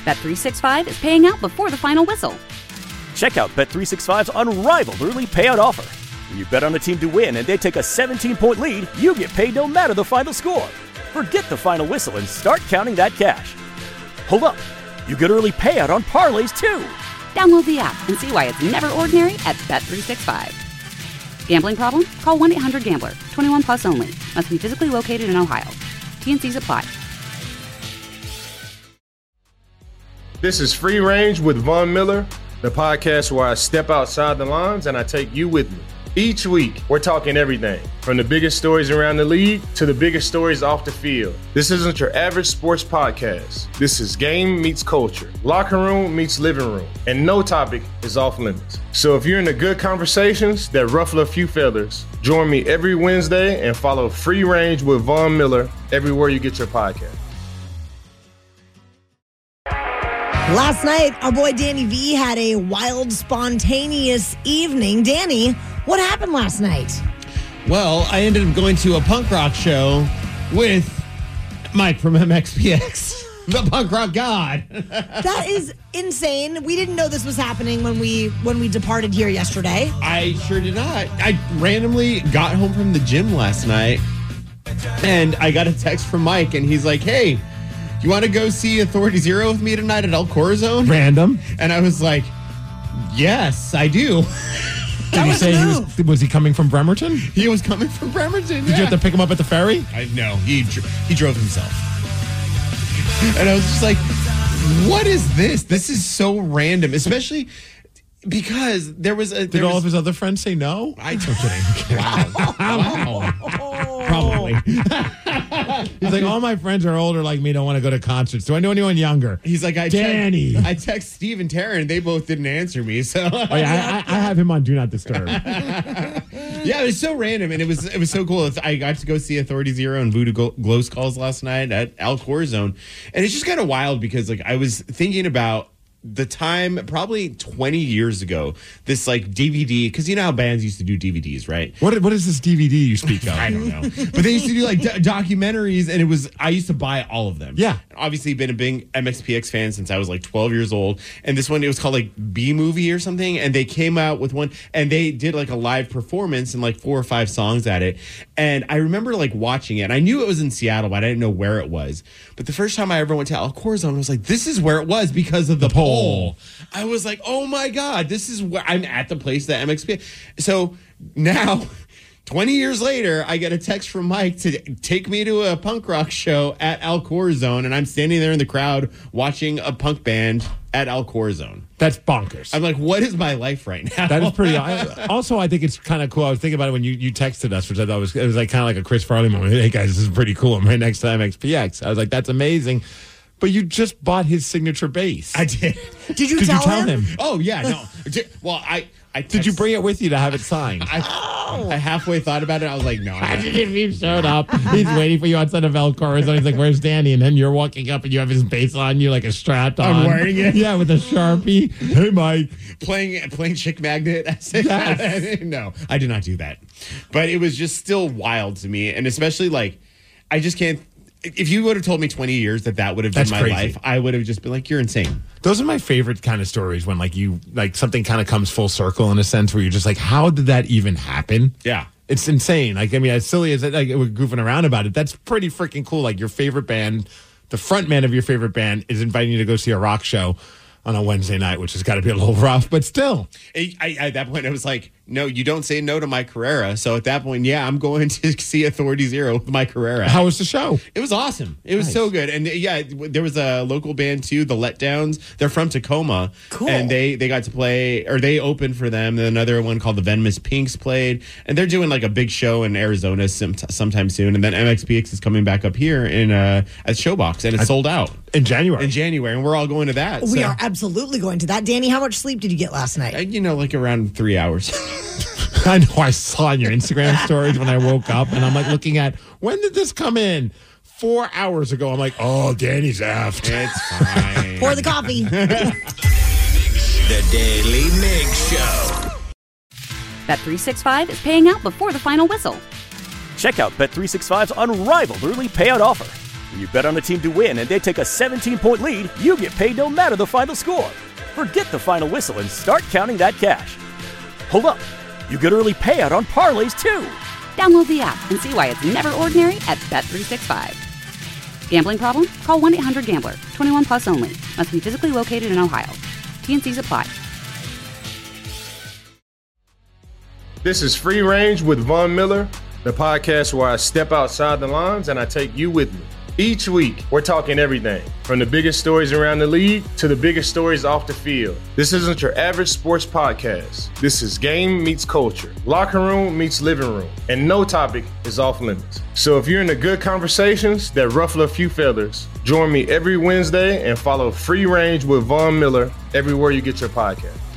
Bet365 is paying out before the final whistle. Check out Bet365's unrivaled early payout offer. When you bet on a team to win and they take a 17-point lead, you get paid no matter the final score. Forget the final whistle and start counting that cash. Hold up. You get early payout on parlays, too. Download the app and see why it's never ordinary at Bet365. Gambling problem? Call 1-800-GAMBLER. 21 plus only. Must be physically located in Ohio. T&Cs apply. This is Free Range with Von Miller, the podcast where I step outside the lines and I take you with me. Each week, we're talking everything, from the biggest stories around the league to the biggest stories off the field. This isn't your average sports podcast. This is game meets culture, locker room meets living room, and no topic is off limits. So if you're into good conversations that ruffle a few feathers, join me every Wednesday and follow Free Range with Von Miller everywhere you get your podcast. Last night, our boy Danny V had a wild, spontaneous evening. Danny, what happened last night? Well, I ended up going to a punk rock show with Mike from MXPX, the punk rock god. That is insane. We didn't know this was happening when we departed here yesterday. I sure did not. I randomly got home from the gym last night, and I got a text from Mike, and he's like, hey, you want to go see Authority Zero with me tonight at El Corazon? Random. And I was like, yes, I do. Did he say was he coming from Bremerton? He was coming from Bremerton. Did you have to pick him up at the ferry? No, he drove himself. And I was just like, what is this? This is so random, especially because there was a... Did all of his other friends say no? I'm kidding. Wow. Probably. He's like, all my friends are older like me, don't want to go to concerts. Do I know anyone younger? He's like, Danny. I text Steve and Taryn. They both didn't answer me. So oh, yeah, I have him on Do Not Disturb. Yeah, it was so random, and it was so cool. I got to go see Authority Zero and Voodoo Glow Skulls last night at El Corazon, and it's just kind of wild because like I was thinking about the time probably 20 years ago, this like DVD, because you know how bands used to do DVDs, right? What is this DVD you speak of? I don't know. But they used to do like documentaries, and I used to buy all of them. Yeah. Obviously been a big MXPX fan since I was like 12 years old. And this one, it was called like B-Movie or something. And they came out with one, and they did like a live performance and like 4 or 5 songs at it. And I remember like watching it. And I knew it was in Seattle, but I didn't know where it was. But the first time I ever went to El Corazon, I was like, this is where it was because of the pole. I was like, oh my God, this is where I'm at the place that MXP. So now, 20 years later, I get a text from Mike to take me to a punk rock show at El Corazon, and I'm standing there in the crowd watching a punk band at El Corazon. That's bonkers. I'm like, what is my life right now? That is pretty. Also, I think it's kind of cool. I was thinking about it when you texted us, which I thought it was like kind of like a Chris Farley moment. Hey guys, this is pretty cool. I'm right next to MXPX. I was like, that's amazing. But you just bought his signature bass. I did. Did you tell him? Oh yeah, no. Well, I did you bring it with you to have it signed? I halfway thought about it. I was like, no. If he showed up, he's waiting for you outside of El Corazon. He's like, "Where's Danny?" And then you're walking up, and you have his bass on you like a strap on. I'm wearing it. Yeah, with a Sharpie. Hey, Mike. Playing Chick Magnet. Yes. No, I did not do that. But it was just still wild to me, and especially like, I just can't. If you would have told me 20 years that would have been my life, I would have just been like, you're insane. Those are my favorite kind of stories when something kind of comes full circle in a sense where you're just like, how did that even happen? Yeah. It's insane. Like, I mean, as silly as we're goofing around about it, that's pretty freaking cool. Like your favorite band, the front man of your favorite band is inviting you to go see a rock show on a Wednesday night, which has got to be a little rough, but still. At that point, I was like, no, you don't say no to Mike Carrera. So at that point, yeah, I'm going to see Authority Zero with Mike Carrera. How was the show? It was awesome. It was so good. And yeah, there was a local band too, the Letdowns. They're from Tacoma. Cool. And they got to play, or they opened for them. And another one called the Venomous Pinks played. And they're doing like a big show in Arizona sometime soon. And then MXPX is coming back up here at Showbox. And it's sold out. In January. And we're all going to that. We are absolutely going to that. Danny, how much sleep did you get last night? Like around 3 hours. I know I saw on your Instagram stories when I woke up, and I'm like looking at, when did this come in? 4 hours ago. I'm like, oh, Danny's effed. It's fine. Pour the coffee. The Daily Mig Show. Bet365 is paying out before the final whistle. Check out Bet365's unrivaled early payout offer. When you bet on a team to win and they take a 17-point lead, you get paid no matter the final score. Forget the final whistle and start counting that cash. Hold up. You get early payout on parlays, too. Download the app and see why it's never ordinary at Bet365. Gambling problem? Call 1-800-GAMBLER. 21 plus only. Must be physically located in Ohio. T&Cs apply. This is Free Range with Von Miller, the podcast where I step outside the lines and I take you with me. Each week, we're talking everything from the biggest stories around the league to the biggest stories off the field. This isn't your average sports podcast. This is game meets culture, locker room meets living room, and no topic is off limits. So if you're into good conversations that ruffle a few feathers, join me every Wednesday and follow Free Range with Von Miller everywhere you get your podcast.